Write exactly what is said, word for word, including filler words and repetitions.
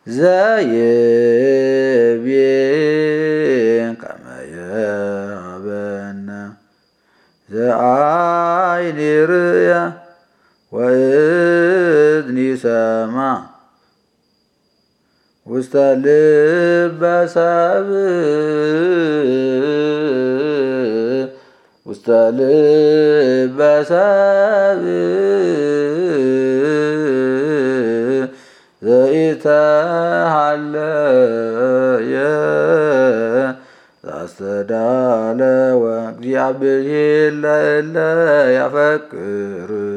ዘይቤ ከመ የሀበነ ዘአይን ርእየ ወእዝኒ ሰማ ውስተ ልበ ሰብእ ውስተ ልበ ሰብእ ዘኢተሃለየ ዘአስተዳለወ እግዚአብሔር ለእለ ያፈቅር